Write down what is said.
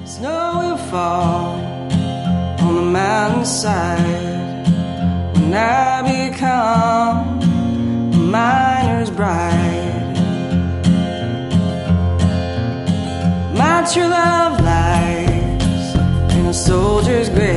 Snow will fall on the mountainside when I become a miner's bride. My true love lies in a soldier's grave.